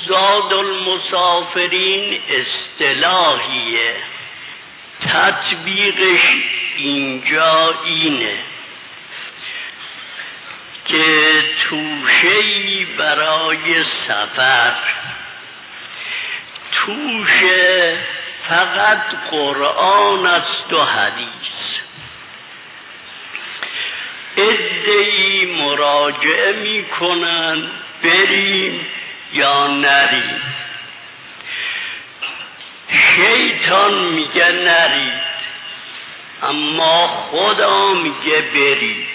زاد المسافرین اصطلاحیه، تطبیقش اینجا اینه که توشه‌ای برای سفر، توشه فقط قرآن است و حدیث. عده‌ای مراجعه میکنن بریم یا نریم. شیطان میگه نرید، اما خدا میگه برید.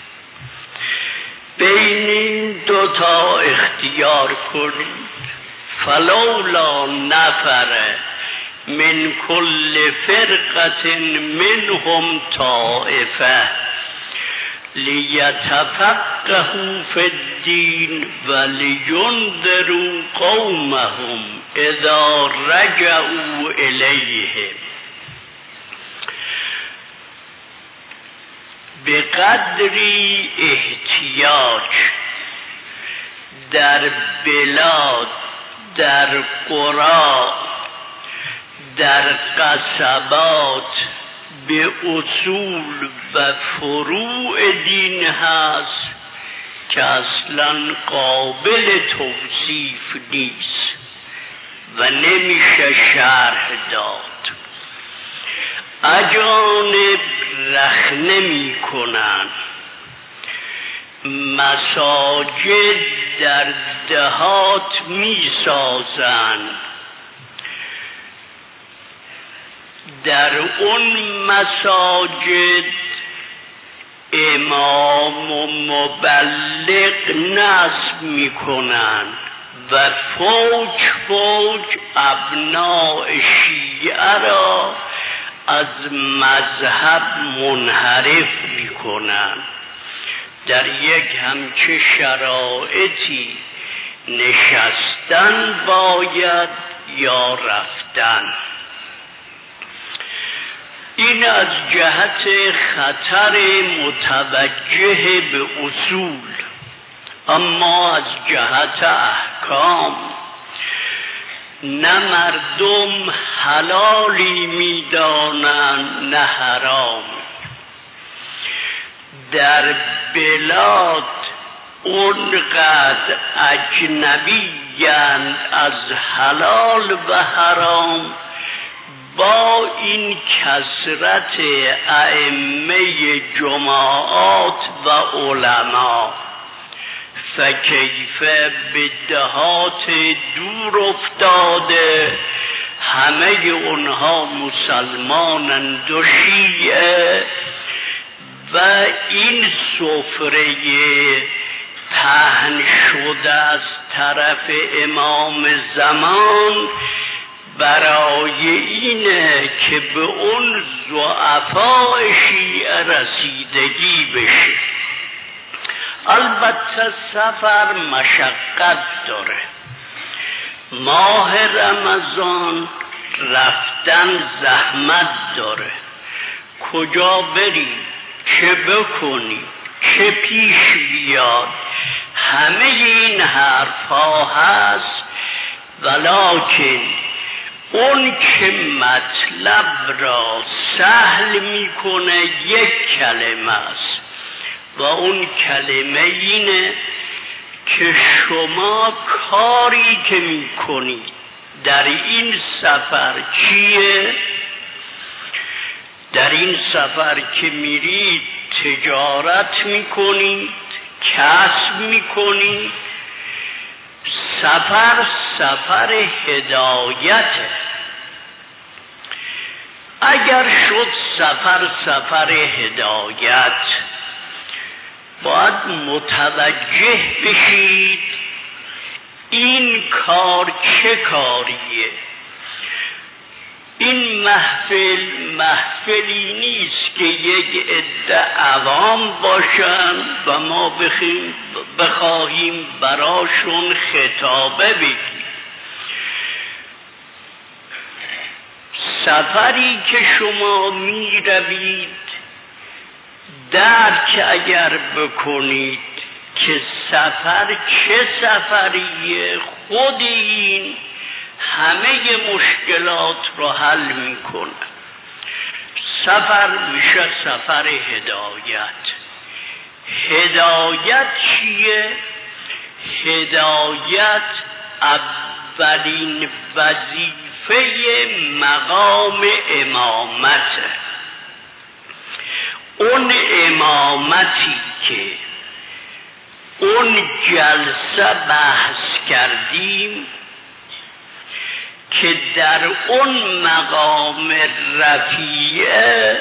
بین این دوتا اختیار کنید. فلولا نفر من کل فرقة منهم طائفة لیتفقهوا فی الدین ولینذروا قومهم اذا رجعوا الیهم. به قدری احتیاج در بلاد، در قرى، در قصبات به اصول و فروع دین هست که اصلا قابل توصیف نیست و نمیشه شرح داد. اجانب رخنه می کنن، مساجد در دهات می سازن، در اون مساجد امام و مبلغ نصب می کنن و فوج فوج ابناء شیعه را از مذهب منحرف می کنن. در یک همچه شرایطی نشستن باید یا رفتن. این از جهت خطر متوجه به اصول، اما از جهت احکام نه مردم حلالی میدانند نه حرام. در بلاد اونقدر اجنبی‌اند از حلال و حرام، با این کثرت ائمه جماعات و علما، فکیف به دهات دور افتاده همه اونها مسلمانند و شیعه و این سفره پهن شده از طرف امام زمان برای اینه که به اون ضعفاء شیعه رسیدگی بشه. البته سفر مشقت داره. ماه رمضان رفتن زحمت داره. کجا بریم، چه بکنیم، چه پیش بیاد، همه این حرفا هست. ولکن اون که مطلب را سهل میکنه یک کلمه است و اون کلمه اینه که شما کاری که میکنید در این سفر چیه؟ در این سفر که میرید تجارت میکنید، کسب میکنید. سفر هدایته. اگر شد سفر هدایت، باید متوجه بشید این کار چه کاریه. این محفلی نیست که یک عده عوام باشن و ما بخواهیم براشون خطابه بگیم. سفری که شما می روید درک اگر بکنید که سفر چه سفریه، خود این همه مشکلات رو حل میکنه. سفر میشه سفر هدایت. هدایت چیه؟ هدایت اولین وظیفه مقام امامته. اون امامتی که اون جلسه بحث کردیم که در اون مقام رفیعه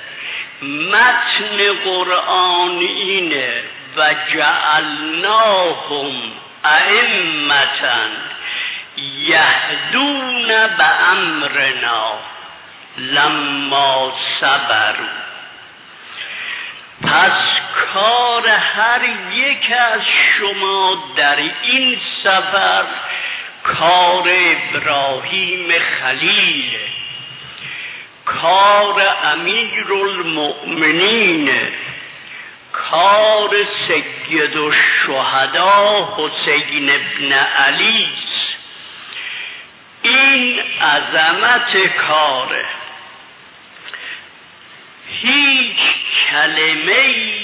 متن قرآن اینه و جعلناهم ائمة یهدون بامرنا لما صبروا. پس کار هر یک از شما در این سفر کار ابراهیم خلیل، کار امیرالمؤمنین، کار سید الشهدا حسین ابن علی. این عظمت کاره. هیچ کلمه‌ای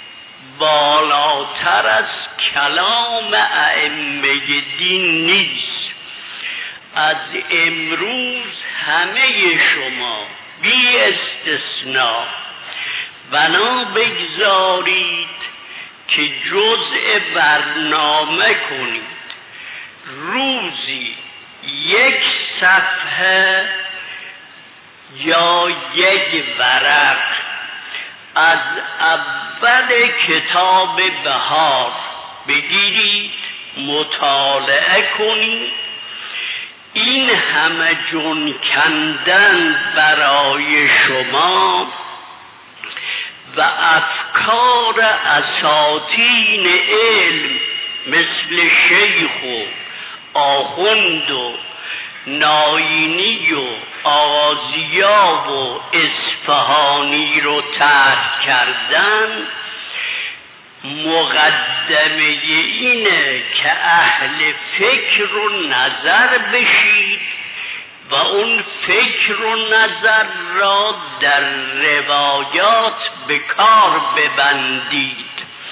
بالاتر از کلام ائمه دین نیست. از امروز همه شما بی استثناء بنا بگذارید که جزء برنامه کنید روزی یک صفحه یا یک ورق از اول کتاب بهار بگیرید، مطالعه کنید. این همه جون کندن برای شما و افکار اساطین علم مثل شیخ و آخوند و ناینی و آغازیا و اصفهانی رو طرح کردن، مقدمه اینه که اهل فکر و نظر بشید و اون فکر و نظر را در روایات به کار ببندید.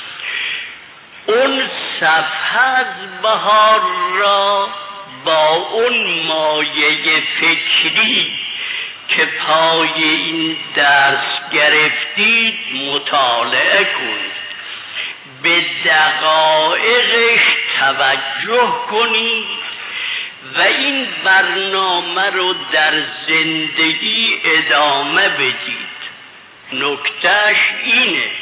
اون صفحه از بهار را با اون مایه فکری که پای این درس گرفتید مطالعه کنید، به دقایقش توجه کنید و این برنامه رو در زندگی ادامه بدید. نکتهش اینه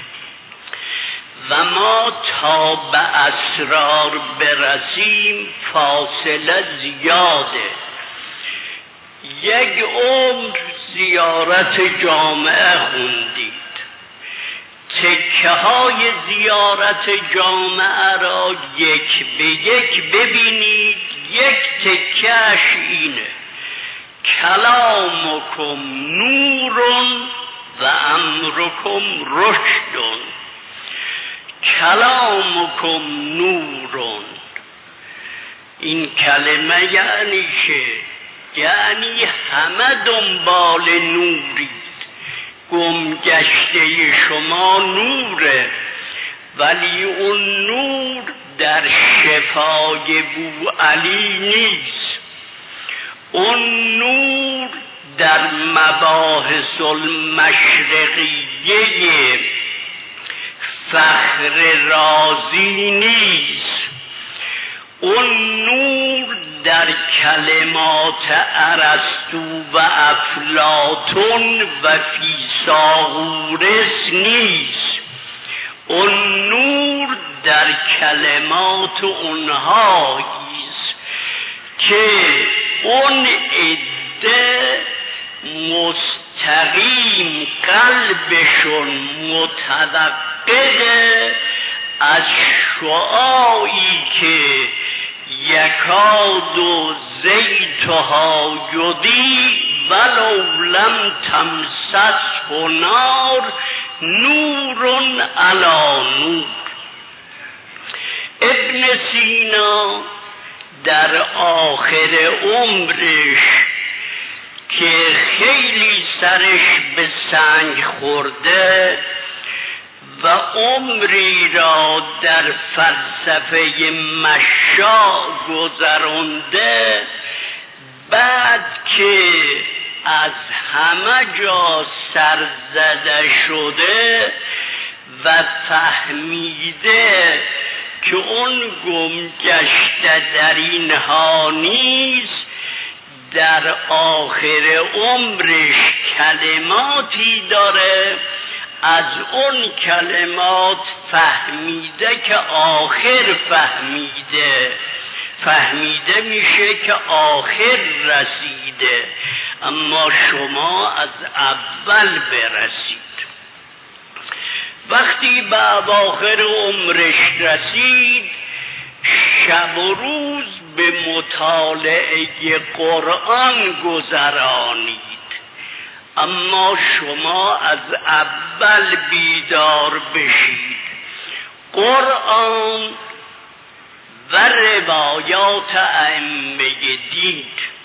و ما تا به اسرار برسیم فاصله زیاده. یک عمر زیارت جامعه خوندید، تکه های زیارت جامعه را یک به یک ببینید. یک تکهش اینه: کلامکم نورون و امرکم رشدون. کلامکم نورون، این کلمه یعنی چه؟ یعنی همه دنبال نورید. گمگشته شما نوره، ولی اون نور در شفای بوعلی نیست. اون نور در مباحث المشرقیه فخر رازی نیست. اون نور در کلمات ارسطو و افلاطون و فیثاغورس نیست. اون نور در کلمات اونهاییست که اون عده مستقیم قلبشون متوقده از شعاعی که یکاد و زیتها یضیء ولو لم تمسسه نار نور علی نور. ابن سینا در آخر عمرش که خیلی سرش به سنگ خورده و عمری را در فلسفه مشاع گذرانده، بعد که از همه جا سرزده شده و فهمیده که اون گمگشته در اینها نیست، در آخر عمرش کلماتی داره، از اون کلمات فهمیده که آخر فهمیده میشه که آخر رسیده، اما شما از اول برسید. وقتی به اواخر عمرش رسید، شب و روز به مطالعه قرآن گذرانید، اما شما از اول بیدار بشید. قرآن و روایات ائمه دین،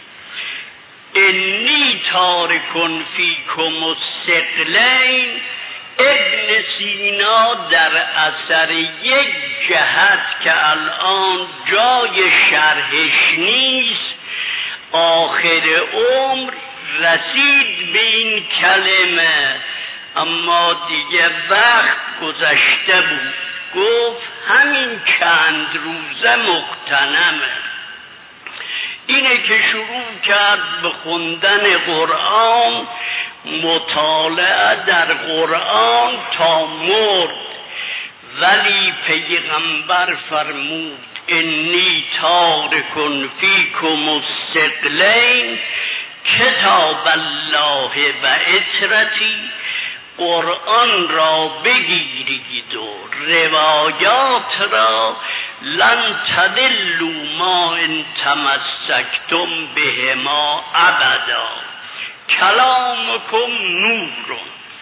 انی تارکن فیکم الثقلین، ابن سینا در اثر یک جهت که الان جای شرحش نیست، آخر عمر رسید به این کلمه، اما دیگه وقت گذشته بود. گفت همین چند روزه مغتنمه. اینه که شروع کرد به خوندن قرآن، مطالعه در قرآن تا مرد. ولی پیغمبر فرمود انی تارکن فیکم الثقلین، کتاب الله و اطرتی، قرآن را بگیرید و روایات را، لن تدلوا ما ان تمسکتم بهما ابدا، کلامکم نور.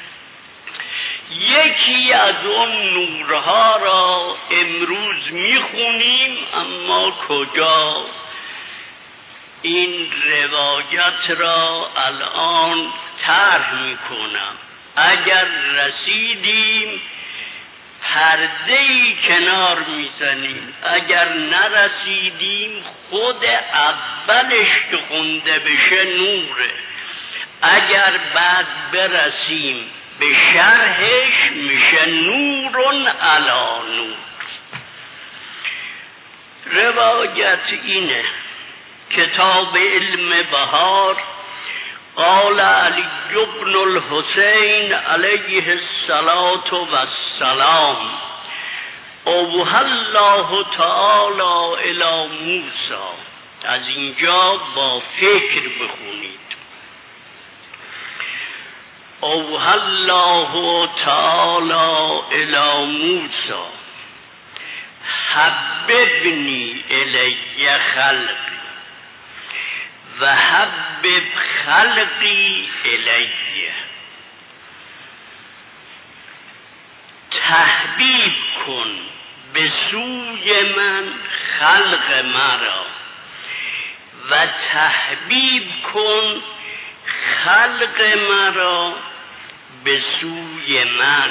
یکی از اون نورها را امروز میخونیم، اما کجا؟ این روایت را الان طرح میکنم. اگر رسیدیم پرده‌ای کنار میزنیم، اگر نرسیدیم خود اولش که خونده بشه نوره، اگر بعد برسیم به شرحش میشه نورن علی نور. روایت اینه، کتاب علم بهار، قال علی بن الحسین علیه الصلاة والسلام، اوحی الله تعالی الی موسی. از اینجا با فکر بخونید. اوحی الله تعالی الی موسی حببنی الی خلقی و حبب خلقی الیه. تحبیب کن به سوی من خلق مرا و تحبیب کن خلق مرا به سوی من.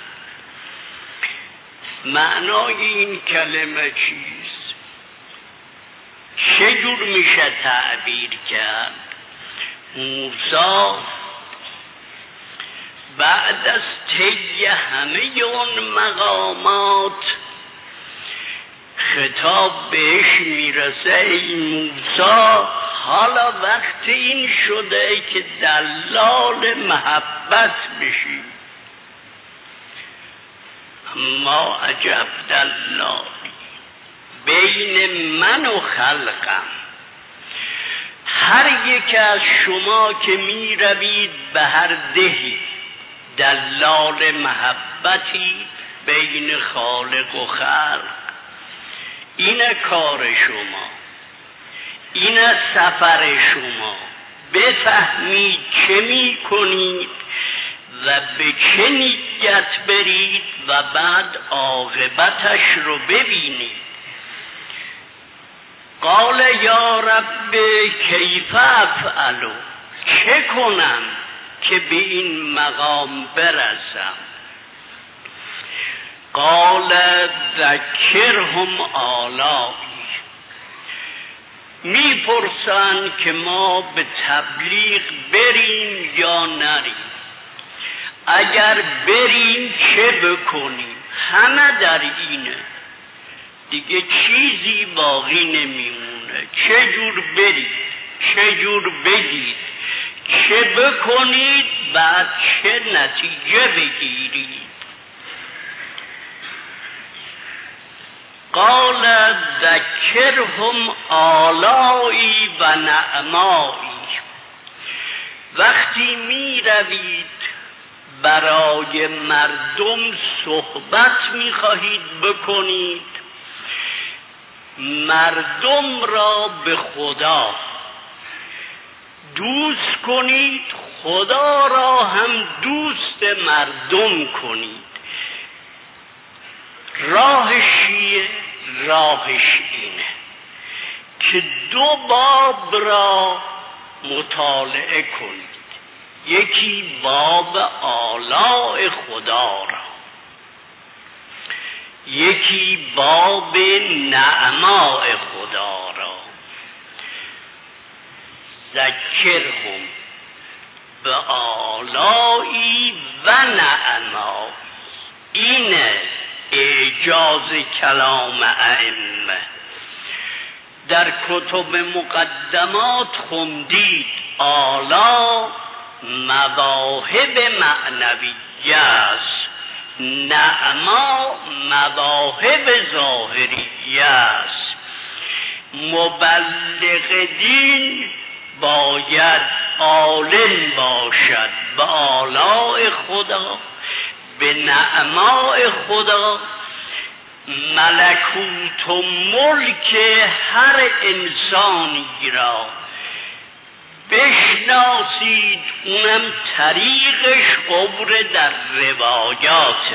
معنای این کلمه چیست؟ چجور میشه تعبیر کرد؟ موسی بعد از طی همه اون مقامات خطاب بهش میرسه، ای موسی حالا وقت این شده که دلال محبت بشی. اما عجب دلالی بین من و خلقم. هر یک از شما که می روید به هر دهی دلال محبتی بین خالق و خلق. اینه کار شما، اینه سفر شما. بفهمید چه می کنید و به چه نیت برید و بعد عاقبتش رو ببینید. قال یا رب کیف افعل، چه کنم که به این مقام برسم؟ قال ذکرهم آلایی، میپرسن که ما به تبلیغ بریم یا نریم، اگر بریم چه بکنیم؟ همه در اینه دیگه، چیزی باقی نمیمونه. چه جور برید، چه جور بگید، چه بکنید، بعد چه نتیجه بگیرید. قال ذکرهم آلایی و نعمایی، وقتی می روید برای مردم صحبت می خواهید بکنید، مردم را به خدا دوست کنید، خدا را هم دوست مردم کنید. راهش اینه که دو باب را مطالعه کنید، یکی باب آلاء خدا را، یکی باب نعماء خدا را. ذکرهم به آلائی و نعمائی، اینه اعجاز کلام ائمه. در کتب مقدمات خوندید آلا مواهب معنویه است، نعما مواهب ظاهریه است. مبلغ دین باید عالم باشد به آلاء خدا، به نعماء خدا. ملکوت و ملک هر انسانی را بشناسید، اونم طریقش قبر در روایاته.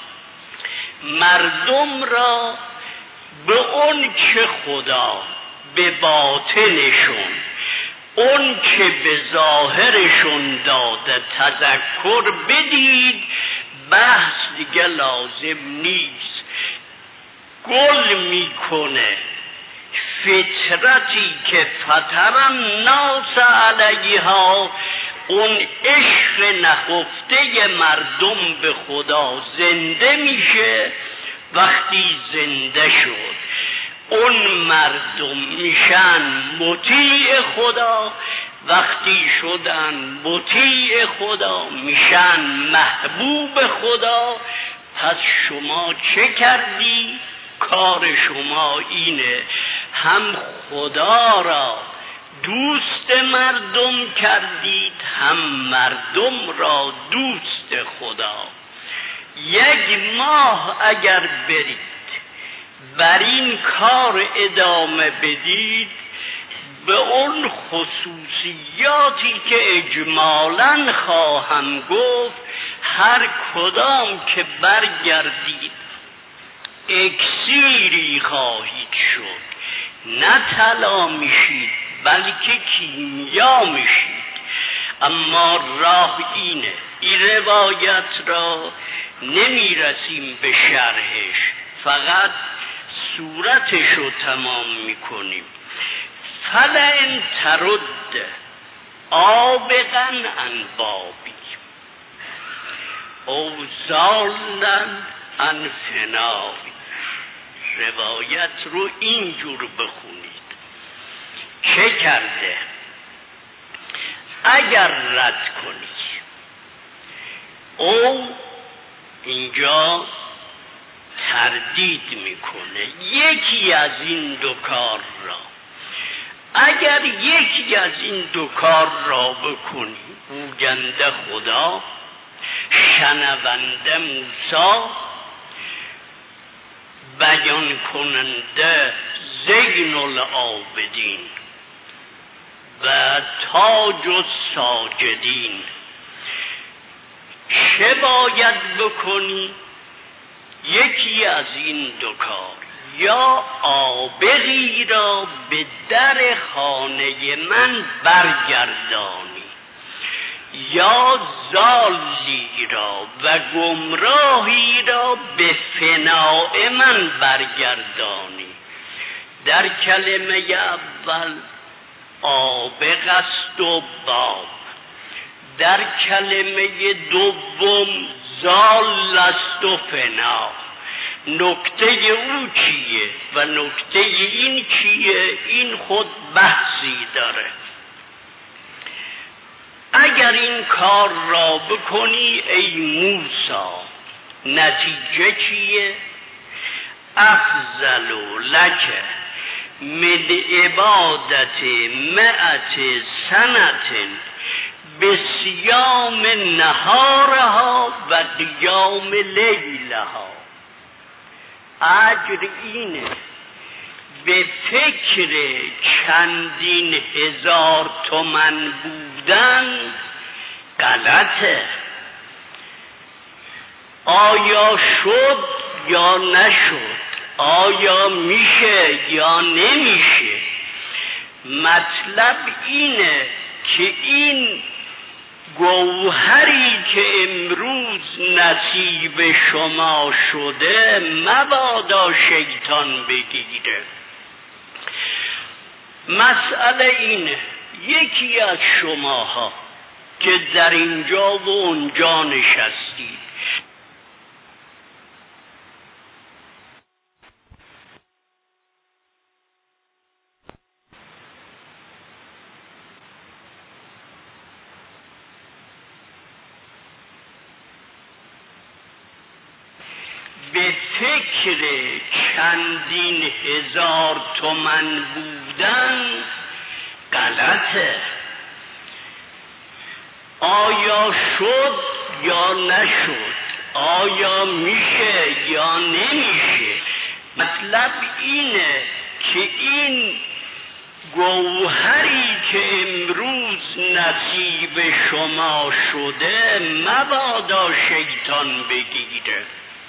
مردم را به اون که خدا به باطنشون، اون که به ظاهرشون داده تذکر بدید، بحث دیگه لازم نیست. گل میکنه فطرتی که فطرم ناس علیها، اون عشق نهفته مردم به خدا زنده میشه. وقتی زنده شد اون مردم میشن مطیع خدا، وقتی شدن مطیع خدا میشن محبوب خدا. پس شما چه کردی؟ کار شما اینه هم خدا را دوست مردم کردید، هم مردم را دوست خدا. 1 ماه اگر برید بر این کار ادامه بدید، به اون خصوصیاتی که اجمالاً خواهم گفت، هر کدام که برگردید اکسیری خواهید شد. نه طلا میشید بلکه کیمیا میشید. اما راه اینه، این روایت را نمیرسیم به شرحش، فقط صورتش رو تمام میکنیم. فلئن ترد آبقا عن بابی او زالن عن فنایی. روایت رو اینجور بخونید. چه کرده؟ اگر رد کنی، او اینجا تردید میکنه یکی از این دو کار را. اگر یکی از این دو کار را بکنی، گوینده خدا، شنونده موسی، بیان کننده زین العابدین و تاج الساجدین، چه باید بکنی؟ یکی از این دو کار، یا عابقی را به در خانه من برگردانی، یا ضالی را و گمراهی را به فناء من برگردانی. در کلمه اول آبق است و باب، در کلمه دوم ضال است و فنا. نکته او چیه و نکته این چیه؟ این خود بحثی داره. اگر این کار را بکنی ای موسی، نتیجه چیه؟ افضل لک من عبادت 100 سنة بصیام نهارها و قیام لیلها. اجر اینه. به فکر چندین هزار تومن بودن غلطه. آیا شد یا نشد؟ آیا میشه یا نمیشه؟ مطلب اینه که این گوهری که امروز نصیب شما شده مبادا شیطان بگیره. مسئله اینه یکی از شماها که در اینجا و اونجا نشستید به فکر چندین هزار تومن بودن غلطه. آیا شد یا نشد؟ آیا میشه یا نمیشه؟ مطلب اینه که این گوهری که امروز نصیب شما شده مبادا شیطان بگیره.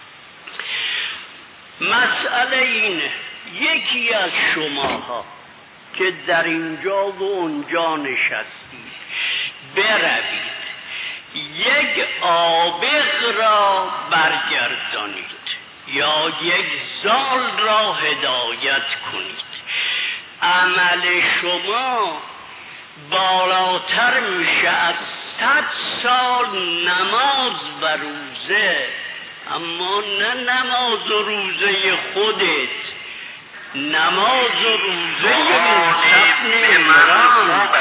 مسئله اینه یکی از شماها که در اینجا و اونجا نشستید بروید یک آبق را برگردانید یا یک ضال را هدایت کنید. عمل شما بالاتر میشه از 100 سال نماز و روزه، اما نه نماز و روزه خودت، نماز و روزه موسی بن عمران.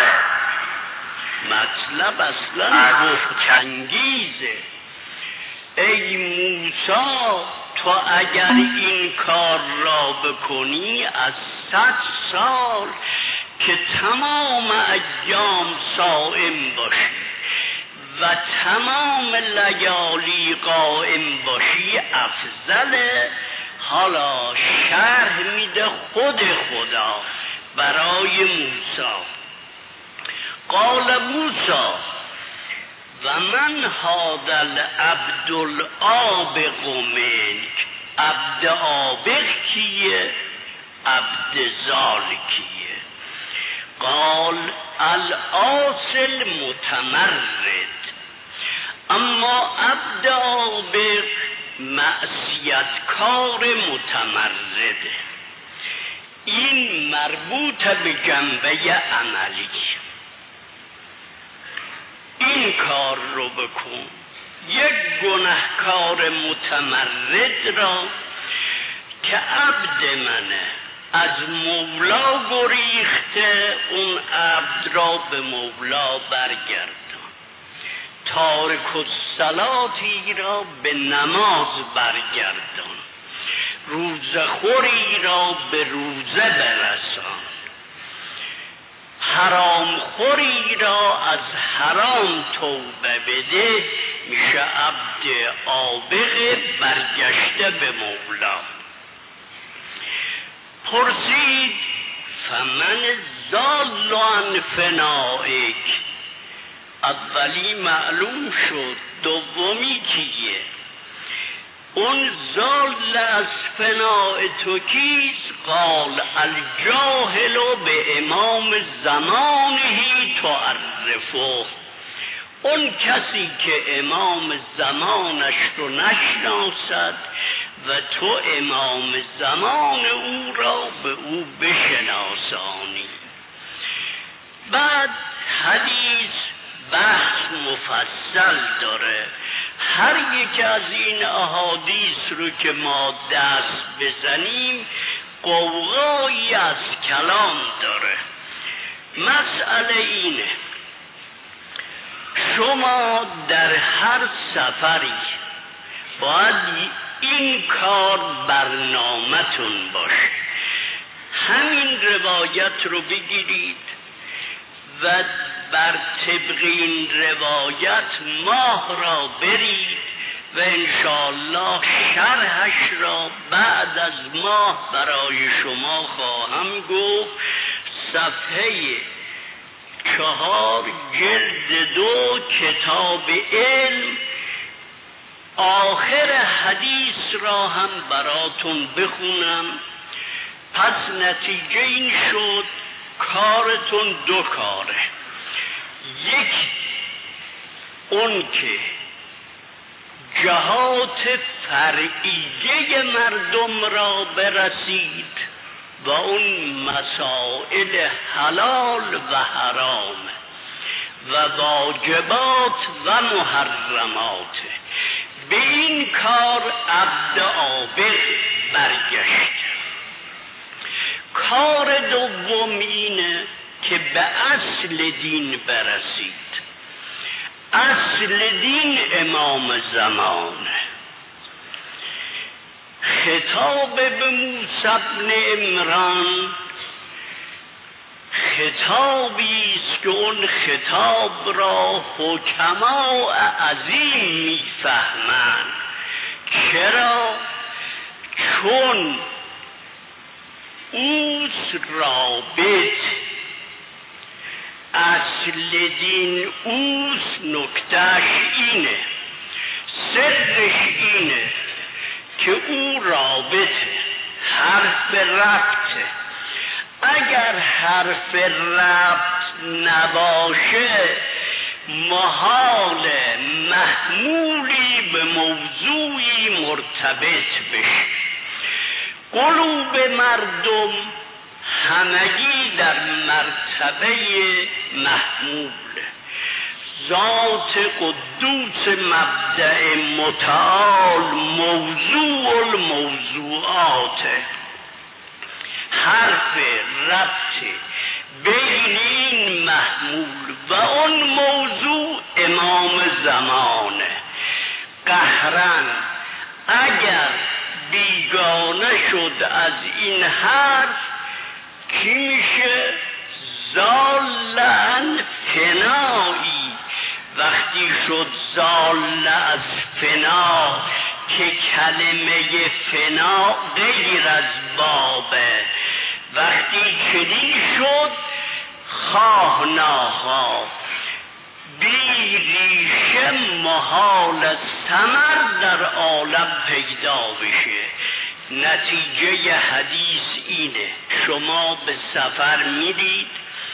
مطلب اصلا بهت‌انگیزه. ای موسی تو اگر این کار را بکنی از 100 سال که تمام ایام صائم باشی و تمام لیالی قائم باشی افضله. حالا شرح میده خود خدا برای موسی. قال موسی و من هذا العبد العابق منک. عبد عابق کیه؟ عبد ضال کیه؟ قال الاصل متمرد. اما عبد عابق معصیتکار متمرده. این مربوط به جنبه عملی. این کار رو بکن. یک گناهکار متمرد را که عبد منه از مولا گریخته، اون عبد را به مولا برگردان. تارک الصلاتی را به نماز برگردان. روزخوری را به روزه برسان. حرام خوری را از حرام توبه بده. میشه عبد عابق برگشته به مولا. پرسید فمن ضال عن فنائک. اولی معلوم شد، دومی کیه؟ اون ضال از فناء تو کیست؟ قال الجاهل به امام زمانهی تعرفه. اون کسی که امام زمانش رو نشناسد و تو امام زمان او را به او بشناسانی. بعد حدیث بحث مفصل داره. هر یک از این احادیث رو که ما دست بزنیم قوقایی از کلام داره. مسئله اینه، شما در هر سفری باید این کار برنامه‌تون باشه. همین روایت رو بگیرید و بر طبق این روایت ماه را برید و انشاءالله شرحش را بعد از ماه برای شما خواهم گفت. صفحه 4 جلد 2 کتاب علم آخر حدیث را هم براتون بخونم. پس نتیجه این شد کارتون دو کاره. یک، اون که جهات فرعیه مردم را برسید و اون مسائل حلال و حرام و واجبات و محرمات. به این کار عبد عابد برگشت. کار دوم اینه که به اصل دین برسید. اصل دین امام زمان. خطاب به موسی بن عمران خطابی است که اون خطاب را حکما عظیم میفهمند. چرا؟ چون اوست رابط، اصل دین اوست. نکتهش اینه، سرش اینه که او رابطه، حرف ربطه. اگر حرف ربط نباشه محال محمولی به موضوعی مرتبط بشه. قلوب مردم همگی در مرتبه محمول. ذات قدوس مبدأ متعال موضوع الموضوعات. حرف ربط بین این محمول و اون موضوع امام زمانه. قهرن اگر بیگانه شد از این حرف کی میشه؟ زالن فنایی. وقتی شد زال از فنا که کلمه فنا غیر از بابه، وقتی چنین شد خواه ناخواه بی ریشه محال از ثمر در عالم پیدا بشه. نتیجه حدیث اینه، شما به سفر میرید،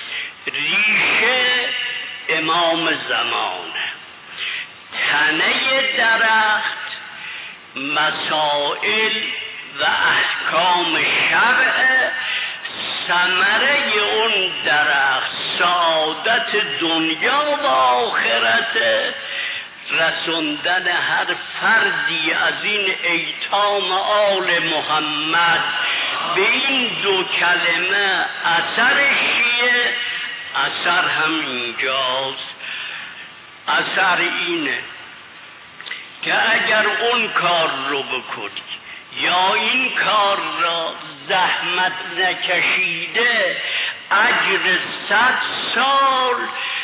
ریشه امام زمانه، تنه درخت مسائل و احکام شرع، ثمره اون درخت سعادت دنیا و آخرت، رسوندن هر فردی از این ایتام آل محمد به این دو کلمه. اثرش چیه؟ اثر هم اینجاست. اثر اینه که اگر اون کار رو بکنی یا این کار را زحمت نکشیده اجر 100 سال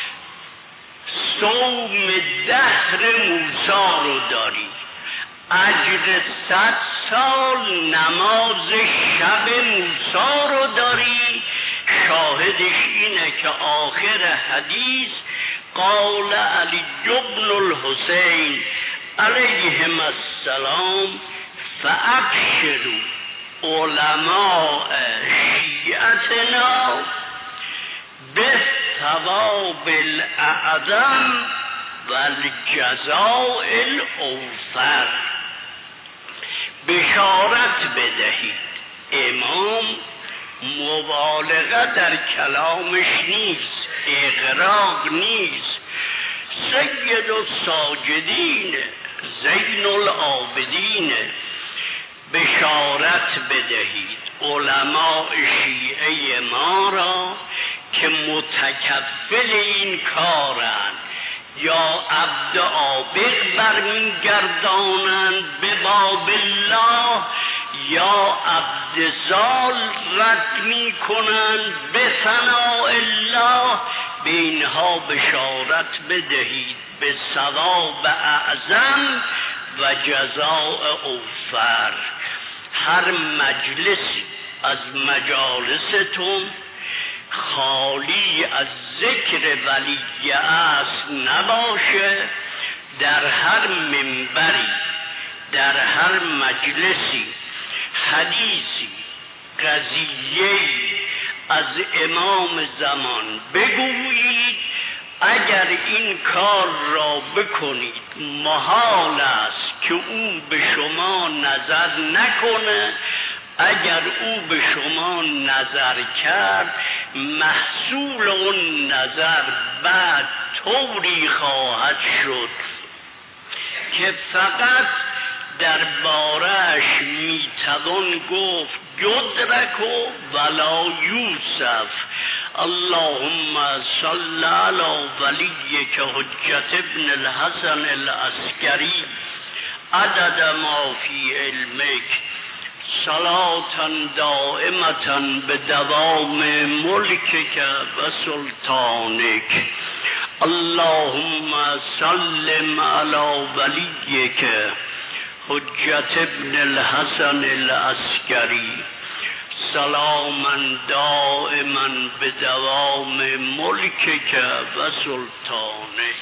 صوم دهر موسی رو داری، اجر 100 سال نماز شب موسی رو داری. شاهدش اینه که آخر حدیث قال علی بن الحسین علیهم السلام فابشروا علماء شیعتنا ثواب الاعظم و الجزاء الاوفر. بشارت بدهید. امام مبالغه در کلامش نیست، اغراق نیست. سید الساجدین زین العابدین. بشارت بدهید علماء شیعه ما را که متکفل این کارند، یا عبد عابد برمیگردانند به باب الله، یا عبد زال رد میکنند به ثناء الله. به اینها بشارت بدهید به ثواب اعظم و جزاء اوفر. هر مجلسی از مجالستون خالی از ذکر ولی اصل نباشه. در هر منبری، در هر مجلسی حدیثی، قضیه‌ای از امام زمان بگویید. اگر این کار را بکنید محال است که او به شما نظر نکنه. اگر او به شما نظر کرد، محصول اون نظر بعد طوری خواهد شد که فقط در بارش میتوان گفت یدرک ولا یوسف. اللهم صل علی ولیک حجت ابن الحسن العسکری عدد ما فی علمک صلاة دائمة بدوام ملکک و سلطانک. اللهم سلم علی ولیک حجت ابن الحسن العسکری سلاما دائما بدوام ملکک و سلطانک.